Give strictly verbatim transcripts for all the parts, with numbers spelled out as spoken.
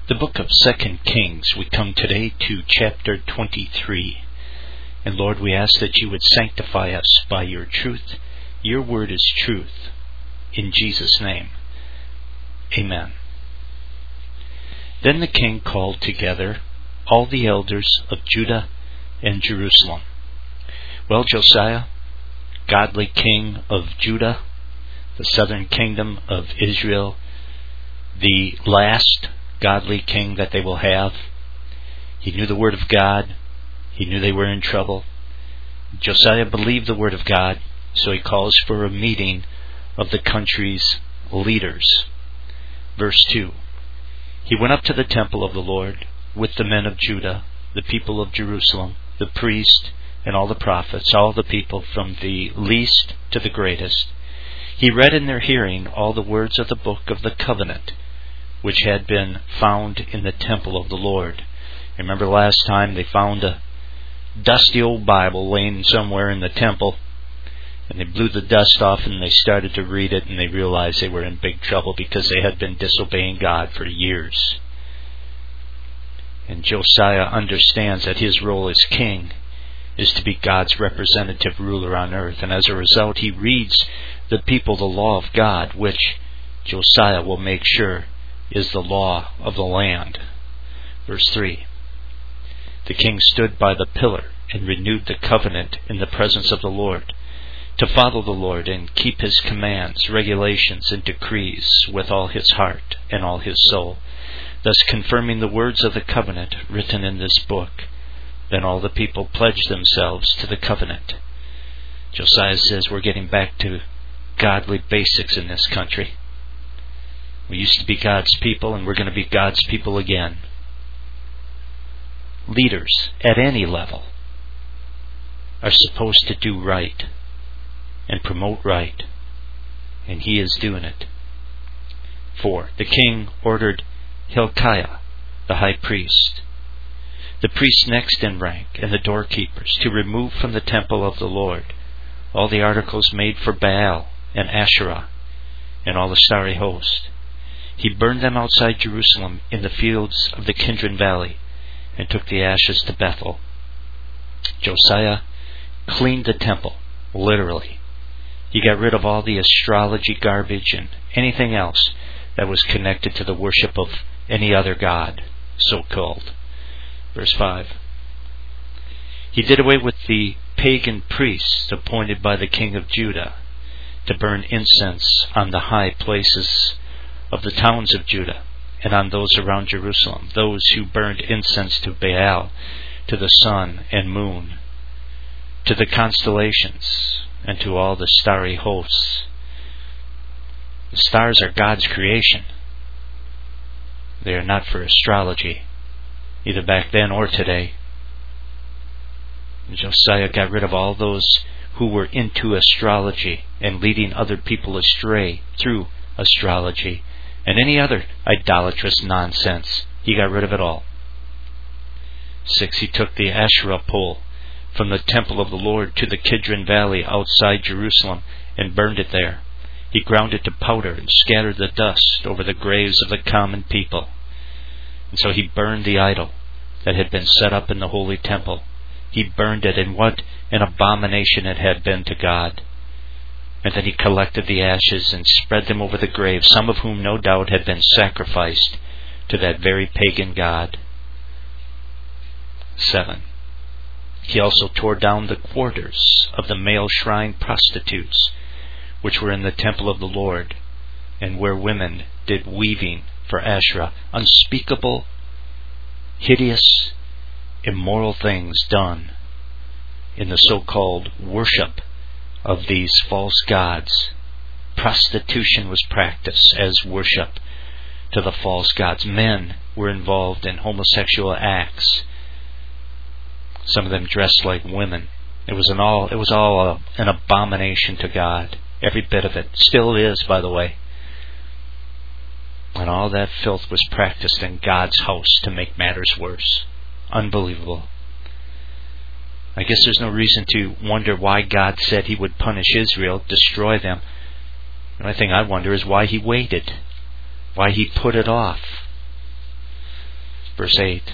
The book of Second Kings, we come today to chapter twenty-three. And Lord, we ask that you would sanctify us by your truth. Your word is truth. In Jesus' name, amen. Then the king called together all the elders of Judah and Jerusalem. Well, Josiah, godly king of Judah, the southern kingdom of Israel, the last godly king that they will have. He knew the word of God. He knew they were in trouble. Josiah believed the word of God, so he calls for a meeting of the country's leaders. Verse two. He went up to the temple of the Lord with the men of Judah, the people of Jerusalem, the priest, and all the prophets, all the people from the least to the greatest. He read in their hearing all the words of the book of the covenant, which had been found in the temple of the Lord. Remember last time they found a dusty old Bible laying somewhere in the temple, and they blew the dust off and they started to read it, and they realized they were in big trouble because they had been disobeying God for years. And Josiah understands that his role as king is to be God's representative ruler on earth, and as a result he reads the people the law of God, which Josiah will make sure is the law of the land. Verse three. The king stood by the pillar and renewed the covenant in the presence of the Lord, to follow the Lord and keep his commands, regulations, and decrees with all his heart and all his soul, thus confirming the words of the covenant written in this book. Then all the people pledged themselves to the covenant. Josiah says we're getting back to godly basics in this country. We used to be God's people, and we're going to be God's people again. Leaders at any level are supposed to do right and promote right, and he is doing it. Four. The king ordered Hilkiah, the high priest, the priests next in rank, and the doorkeepers, to remove from the temple of the Lord all the articles made for Baal and Asherah and all the starry host. He burned them outside Jerusalem in the fields of the Kidron Valley, and took the ashes to Bethel. Josiah cleaned the temple, literally. He got rid of all the astrology garbage and anything else that was connected to the worship of any other god, so-called. Verse five. He did away with the pagan priests appointed by the king of Judah to burn incense on the high places of the towns of Judah and on those around Jerusalem, those who burned incense to Baal, to the sun and moon, to the constellations, and to all the starry hosts. The stars are God's creation. They are not for astrology, either back then or today. Josiah got rid of all those who were into astrology and leading other people astray through astrology and any other idolatrous nonsense. He got rid of it all. Six. He took the Asherah pole from the temple of the Lord to the Kidron Valley outside Jerusalem and burned it there. He ground it to powder and scattered the dust over the graves of the common people. And so he burned the idol that had been set up in the holy temple. He burned it, and what an abomination it had been to God. And then he collected the ashes and spread them over the graves, some of whom no doubt had been sacrificed to that very pagan god. Seven. He also tore down the quarters of the male shrine prostitutes, which were in the temple of the Lord, and where women did weaving for Asherah, unspeakable, hideous, immoral things done in the so-called worship of these false gods. Prostitution was practiced as worship to the false gods. Men were involved in homosexual acts. Some of them dressed like women. It was an all it was all a, an abomination to God. Every bit of it. Still is, by the way. And all that filth was practiced in God's house to make matters worse. Unbelievable. I guess there's no reason to wonder why God said he would punish Israel, destroy them. The only thing I wonder is why he waited, why he put it off. Verse eight.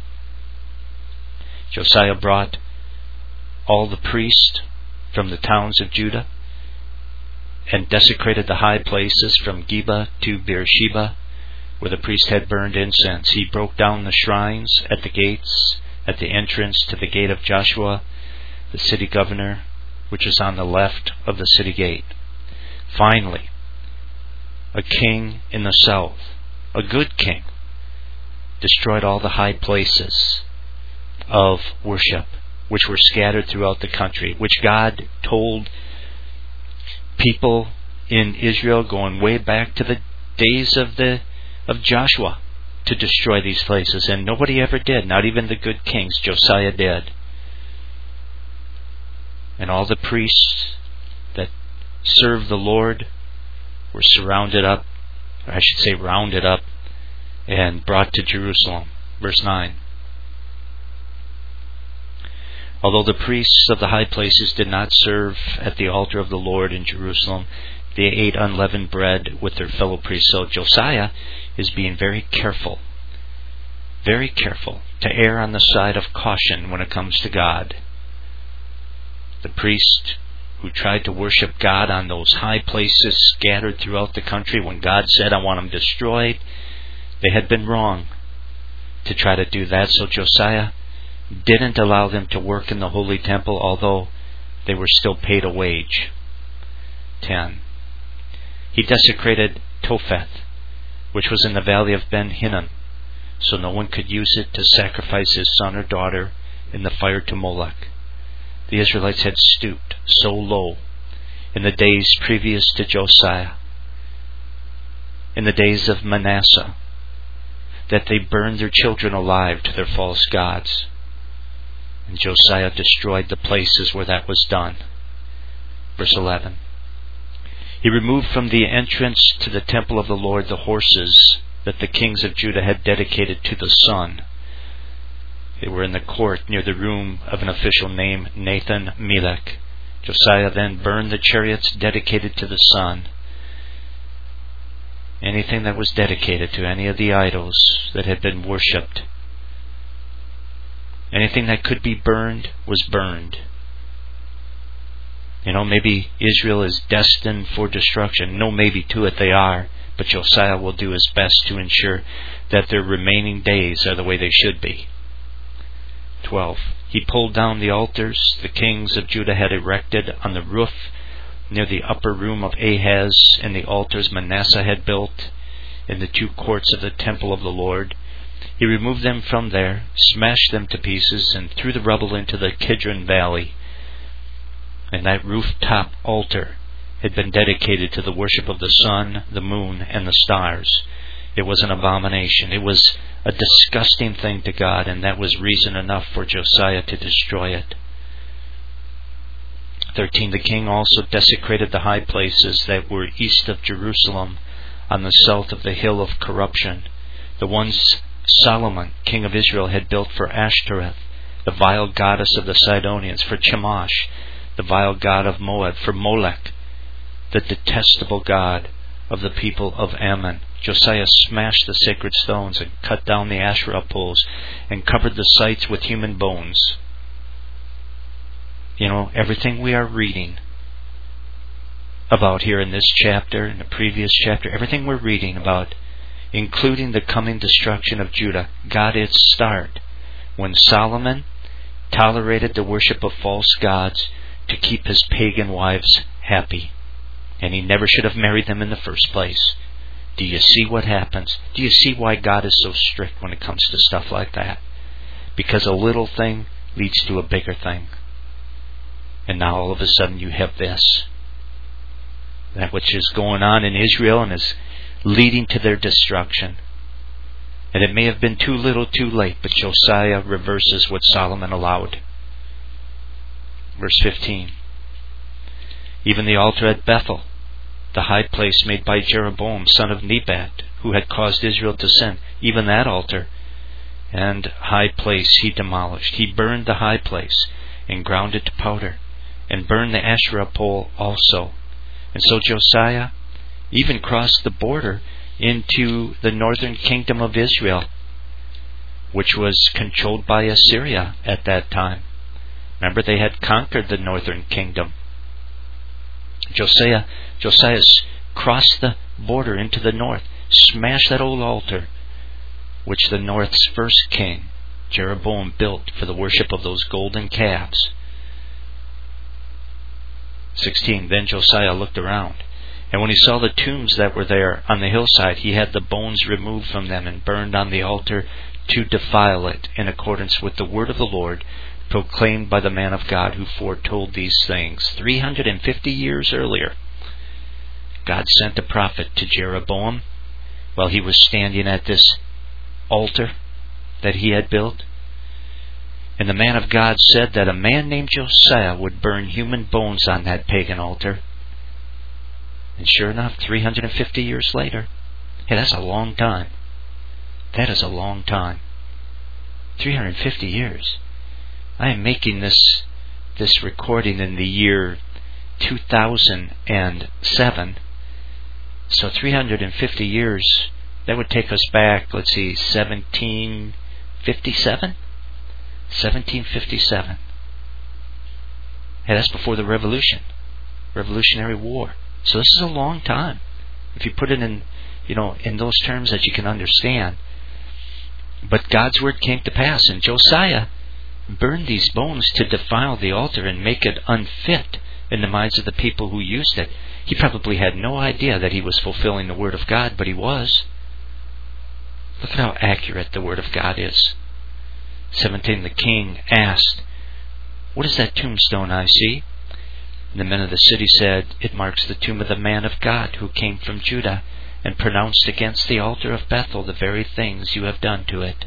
Josiah brought all the priests from the towns of Judah and desecrated the high places from Geba to Beersheba, where the priest had burned incense. He broke down the shrines at the gates, at the entrance to the gate of Joshua, the city governor, which is on the left of the city gate. Finally, a king in the south, a good king, destroyed all the high places of worship which were scattered throughout the country, which God told people in Israel going way back to the days of the of Joshua to destroy these places, and nobody ever did, not even the good kings. Josiah did. And all the priests that served the Lord were surrounded up, or I should say rounded up, and brought to Jerusalem. Verse nine. Although the priests of the high places did not serve at the altar of the Lord in Jerusalem, they ate unleavened bread with their fellow priests. So Josiah is being very careful, very careful to err on the side of caution when it comes to God. The priest who tried to worship God on those high places scattered throughout the country, when God said, I want them destroyed, they had been wrong to try to do that. So Josiah didn't allow them to work in the holy temple, although they were still paid a wage. ten. He desecrated Topheth, which was in the valley of Ben Hinnom, so no one could use it to sacrifice his son or daughter in the fire to Molech. The Israelites had stooped so low in the days previous to Josiah, in the days of Manasseh, that they burned their children alive to their false gods. And Josiah destroyed the places where that was done. Verse eleven. He removed from the entrance to the temple of the Lord the horses that the kings of Judah had dedicated to the sun. They were in the court near the room of an official named Nathan-Melech. Josiah then burned the chariots dedicated to the sun. Anything that was dedicated to any of the idols that had been worshipped, anything that could be burned was burned. You know, maybe Israel is destined for destruction. No, maybe to it they are. But Josiah will do his best to ensure that their remaining days are the way they should be. twelve. He pulled down the altars the kings of Judah had erected on the roof near the upper room of Ahaz, and the altars Manasseh had built in the two courts of the temple of the Lord. He removed them from there, smashed them to pieces, and threw the rubble into the Kidron Valley. And that rooftop altar had been dedicated to the worship of the sun, the moon, and the stars. It was an abomination. It was a disgusting thing to God, and that was reason enough for Josiah to destroy it. thirteen. The king also desecrated the high places that were east of Jerusalem, on the south of the hill of corruption, the ones Solomon, king of Israel, had built for Ashtoreth, the vile goddess of the Sidonians, for Chemosh, the vile god of Moab, for Molech, the detestable god of the people of Ammon. Josiah smashed the sacred stones and cut down the Asherah poles and covered the sites with human bones. You know, everything we are reading about here in this chapter, in the previous chapter, everything we're reading about, including the coming destruction of Judah, got its start when Solomon tolerated the worship of false gods to keep his pagan wives happy. And he never should have married them in the first place. Do you see what happens? Do you see why God is so strict when it comes to stuff like that? Because a little thing leads to a bigger thing. And now all of a sudden you have this. That which is going on in Israel and is leading to their destruction. And it may have been too little too late, but Josiah reverses what Solomon allowed. Verse fifteen. Even the altar at Bethel, the high place made by Jeroboam, son of Nebat, who had caused Israel to sin, even that altar and high place he demolished. He burned the high place and ground it to powder, and burned the Asherah pole also. And so Josiah even crossed the border into the northern kingdom of Israel. which was controlled by Assyria at that time. Remember, they had conquered the northern kingdom. Josiah, Josiah crossed the border into the north, smashed that old altar, which the north's first king, Jeroboam, built for the worship of those golden calves. sixteen. Then Josiah looked around, and when he saw the tombs that were there on the hillside, he had the bones removed from them and burned on the altar to defile it, in accordance with the word of the Lord, proclaimed by the man of God who foretold these things. three hundred fifty years earlier, God sent a prophet to Jeroboam while he was standing at this altar that he had built. And the man of God said that a man named Josiah would burn human bones on that pagan altar. And sure enough, three hundred fifty years later, hey, that's a long time. That is a long time. three hundred fifty years. I am making this this recording in the year two thousand seven. So three hundred fifty years, that would take us back, let's see, seventeen fifty-seven? seventeen fifty-seven. Hey, that's before the Revolution. Revolutionary War. So this is a long time. If you put it in, you know, in those terms that you can understand. But God's word came to pass, and Josiah burned these bones to defile the altar and make it unfit in the minds of the people who used it. He probably had no idea that he was fulfilling the word of God, but he was. Look at how accurate the word of God is. seventeen. The king asked, "What is that tombstone I see?" And the men of the city said, "It marks the tomb of the man of God who came from Judah and pronounced against the altar of Bethel the very things you have done to it."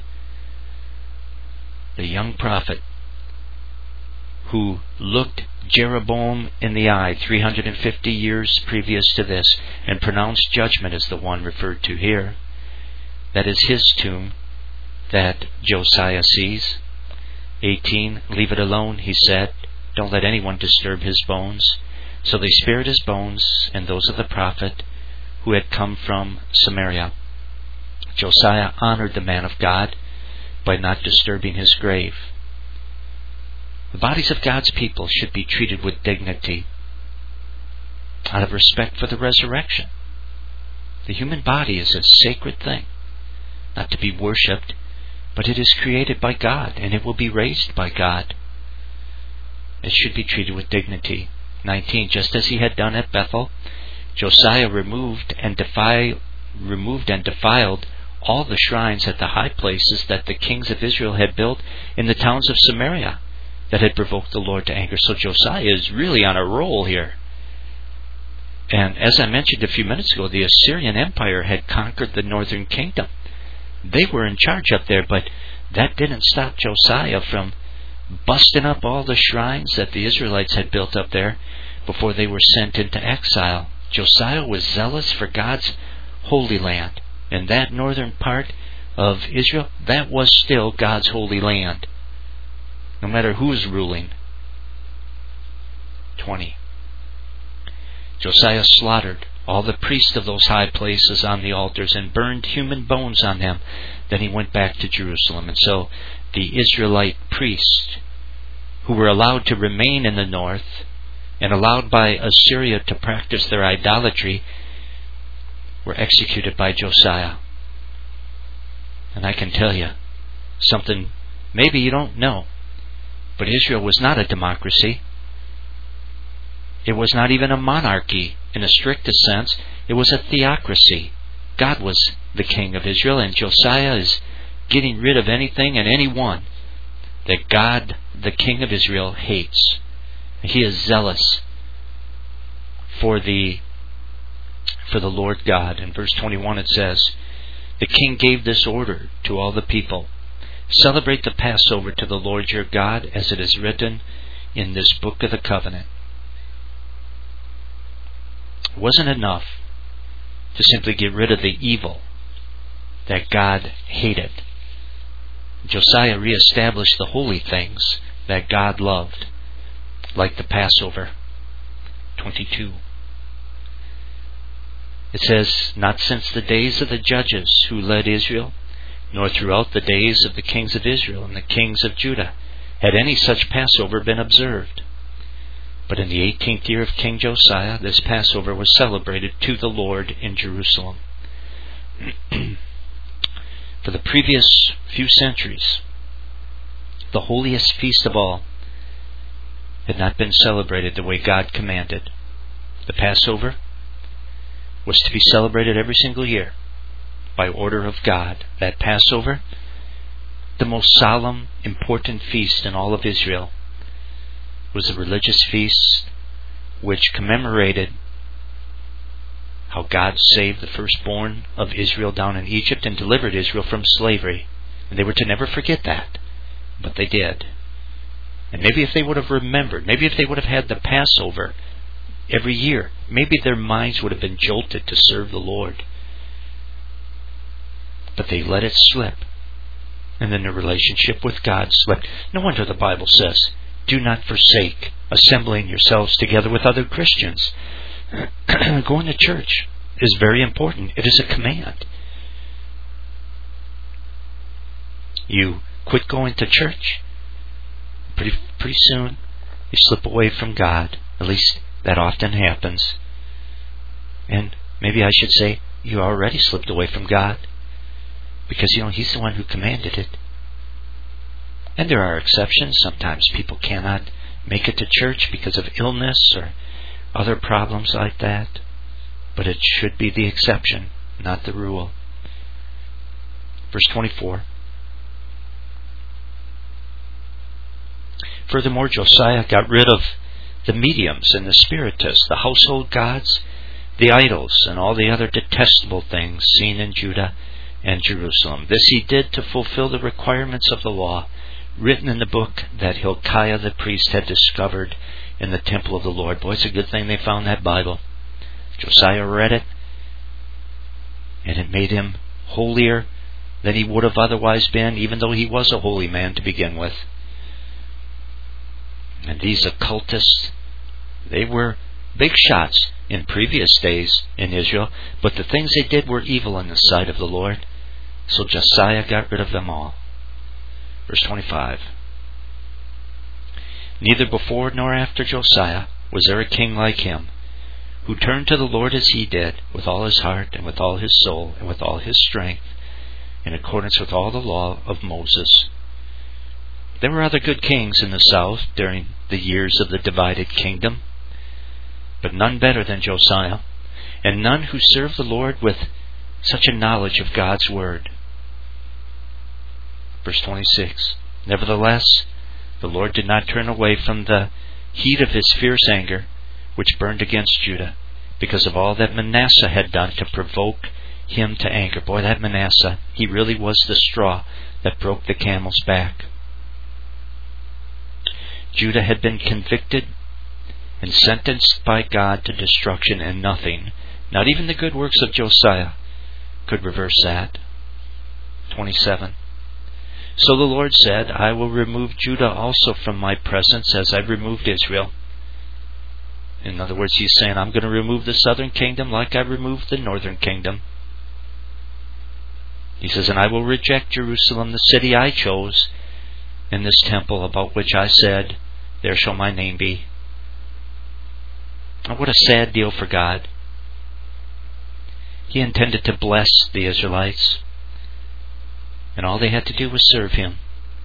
The young prophet who looked Jeroboam in the eye three hundred fifty years previous to this and pronounced judgment is the one referred to here. That is his tomb that Josiah sees. eighteen. "Leave it alone," he said. "Don't let anyone disturb his bones." So they spared his bones and those of the prophet who had come from Samaria. Josiah honored the man of God by not disturbing his grave. The bodies of God's people should be treated with dignity out of respect for the resurrection. The human body is a sacred thing, not to be worshipped, but it is created by God, and it will be raised by God. It should be treated with dignity. nineteen. Just as he had done at Bethel, Josiah removed and defiled, removed and defiled all the shrines at the high places that the kings of Israel had built in the towns of Samaria that had provoked the Lord to anger. So Josiah is really on a roll here. And as I mentioned a few minutes ago, the Assyrian Empire had conquered the northern kingdom. They were in charge up there, but that didn't stop Josiah from busting up all the shrines that the Israelites had built up there before they were sent into exile. Josiah was zealous for God's holy land. And that northern part of Israel, that was still God's holy land, no matter who's ruling. twenty. Josiah slaughtered all the priests of those high places on the altars and burned human bones on them. Then he went back to Jerusalem. And so the Israelite priests who were allowed to remain in the north and allowed by Assyria to practice their idolatry were executed by Josiah. And I can tell you something maybe you don't know, but Israel was not a democracy. It was not even a monarchy in a strictest sense. It was a theocracy. God was the king of Israel, and Josiah is getting rid of anything and anyone that God, the king of Israel, hates. He is zealous for the for the Lord God. In verse twenty-one it says, "The king gave this order to all the people. Celebrate the Passover to the Lord your God, as it is written in this book of the covenant." It wasn't enough to simply get rid of the evil that God hated. Josiah reestablished the holy things that God loved, like the Passover. twenty-two. It says, "Not since the days of the judges who led Israel nor throughout the days of the kings of Israel and the kings of Judah had any such Passover been observed. But in the eighteenth year of King Josiah, this Passover was celebrated to the Lord in Jerusalem. For the previous few centuries, the holiest feast of all had not been celebrated the way God commanded. The Passover was to be celebrated every single year by order of God. That Passover, the most solemn, important feast in all of Israel, was a religious feast which commemorated how God saved the firstborn of Israel down in Egypt and delivered Israel from slavery. And they were to never forget that. But they did. And maybe if they would have remembered, maybe if they would have had the Passover every year, maybe their minds would have been jolted to serve the Lord. But they let it slip. And then their relationship with God slipped. No wonder the Bible says, do not forsake assembling yourselves together with other Christians. Going to church is very important. It is a command. You quit going to church, pretty pretty soon you slip away from God. At least that often happens. And maybe I should say you already slipped away from God, because you know He's the one who commanded it. And there are exceptions. Sometimes people cannot make it to church because of illness or other problems like that. But it should be the exception, not the rule. Verse twenty-four. Furthermore, Josiah got rid of the mediums and the spiritists, the household gods, the idols, and all the other detestable things seen in Judah and Jerusalem. This he did to fulfill the requirements of the law written in the book that Hilkiah the priest had discovered in the temple of the Lord. Boy, it's a good thing they found that Bible. Josiah read it, and it made him holier than he would have otherwise been, even though he was a holy man to begin with. And these occultists, they were big shots in previous days in Israel, but the things they did were evil in the sight of the Lord. So Josiah got rid of them all. Verse twenty-five. Neither before nor after Josiah was there a king like him, who turned to the Lord as he did, with all his heart and with all his soul and with all his strength, in accordance with all the law of Moses. There were other good kings in the south during the years of the divided kingdom, but none better than Josiah, and none who served the Lord with such a knowledge of God's word. Verse twenty-six. Nevertheless, the Lord did not turn away from the heat of His fierce anger, which burned against Judah, because of all that Manasseh had done to provoke Him to anger. Boy, that Manasseh, he really was the straw that broke the camel's back. Judah had been convicted and sentenced by God to destruction, and nothing, not even the good works of Josiah, could reverse that. twenty-seven. So the Lord said, I will remove Judah also from my presence as I removed Israel. In other words, He's saying, I'm going to remove the southern kingdom like I removed the northern kingdom. He says, and I will reject Jerusalem, the city I chose, and this temple about which I said, there shall my name be. Oh, what a sad deal for God. He intended to bless the Israelites, and all they had to do was serve Him.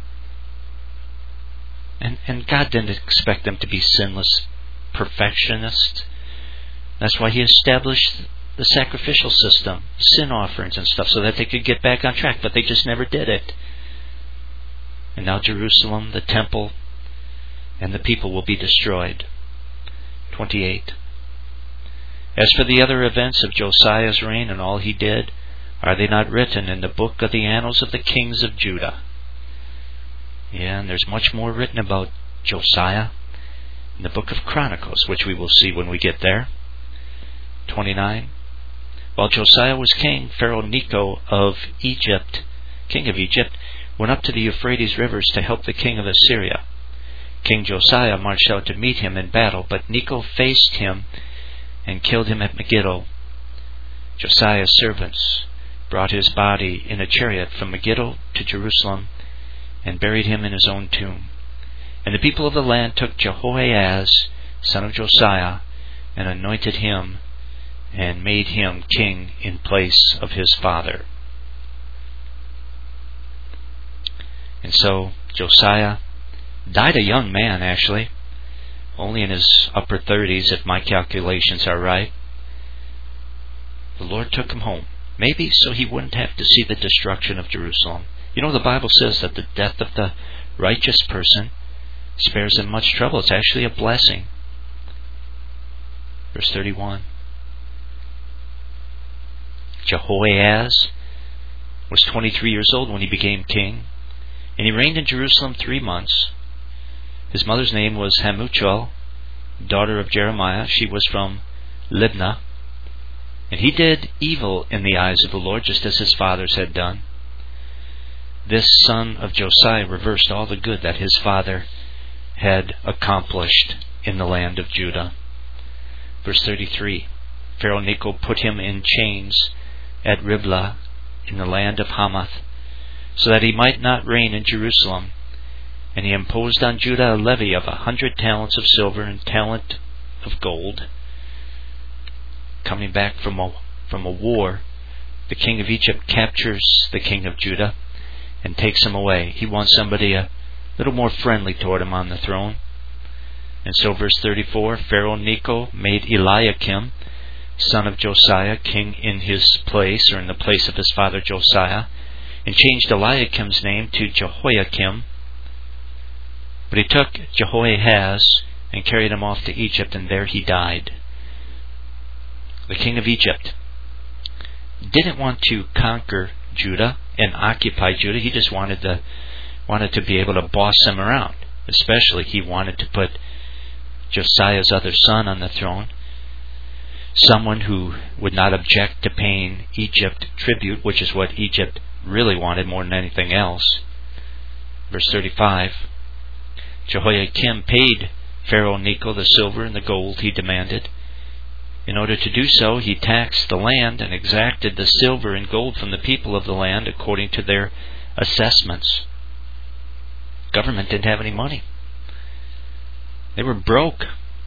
And, and God didn't expect them to be sinless perfectionists. That's why He established the sacrificial system, sin offerings and stuff, so that they could get back on track, but they just never did it. And now Jerusalem, the temple, and the people will be destroyed. twenty-eight. As for the other events of Josiah's reign and all he did, are they not written in the book of the annals of the kings of Judah? Yeah, and there's much more written about Josiah in the book of Chronicles, which we will see when we get there. twenty-nine. While Josiah was king, Pharaoh Necho of Egypt, king of Egypt, went up to the Euphrates rivers to help the king of Assyria. King Josiah marched out to meet him in battle, but Necho faced him and killed him at Megiddo. Josiah's servants brought his body in a chariot from Megiddo to Jerusalem, and buried him in his own tomb. And the people of the land took Jehoahaz, son of Josiah, and anointed him, and made him king in place of his father. And so Josiah died a young man, actually, only in his upper thirties, if my calculations are right. The Lord took him home, maybe so he wouldn't have to see the destruction of Jerusalem. You know, the Bible says that the death of the righteous person spares him much trouble. It's actually a blessing. Verse thirty-one. Jehoahaz was twenty-three years old when he became king, and he reigned in Jerusalem three months. His mother's name was Hamuchel, daughter of Jeremiah. She was from Libnah. And he did evil in the eyes of the Lord, just as his fathers had done. This son of Josiah reversed all the good that his father had accomplished in the land of Judah. Verse thirty-three. Pharaoh Necho put him in chains at Riblah in the land of Hamath, so that he might not reign in Jerusalem. And he imposed on Judah a levy of a hundred talents of silver and talent of gold. Coming back from a, from a war, the king of Egypt captures the king of Judah and takes him away. He wants somebody a little more friendly toward him on the throne. And so verse thirty-four, Pharaoh Necho made Eliakim, son of Josiah, king in his place, or in the place of his father Josiah, and changed Eliakim's name to Jehoiakim. But he took Jehoahaz and carried him off to Egypt, and there he died. The king of Egypt didn't want to conquer Judah and occupy Judah. He just wanted to wanted to be able to boss them around. Especially, he wanted to put Josiah's other son on the throne, someone who would not object to paying Egypt tribute, which is what Egypt really wanted more than anything else. Verse thirty-five, Jehoiakim paid Pharaoh Necho the silver and the gold he demanded. In order to do so, he taxed the land and exacted the silver and gold from the people of the land according to their assessments. Government didn't have any money. They were broke.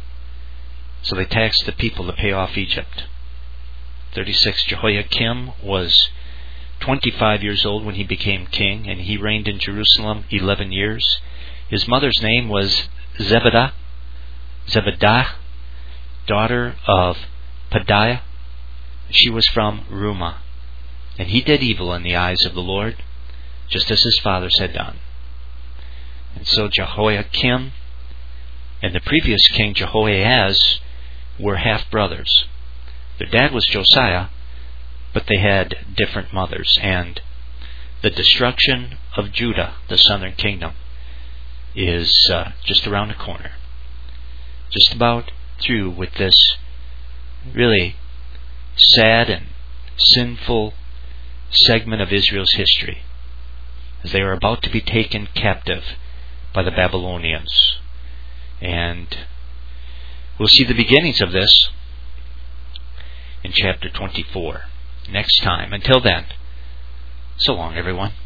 So they taxed the people to pay off Egypt. thirty-six. Jehoiakim was twenty-five years old when he became king, and he reigned in Jerusalem eleven years. His mother's name was Zebedah, Zebedah, daughter of Pedaiah. She was from Rumah. And he did evil in the eyes of the Lord, just as his fathers had done. And so Jehoiakim and the previous king Jehoahaz were half-brothers. Their dad was Josiah, but they had different mothers. And the destruction of Judah, the southern kingdom, is uh, just around the corner. Just about through with this really sad and sinful segment of Israel's history, as they are about to be taken captive by the Babylonians. And we'll see the beginnings of this in chapter twenty-four next time. Until then, so long, everyone.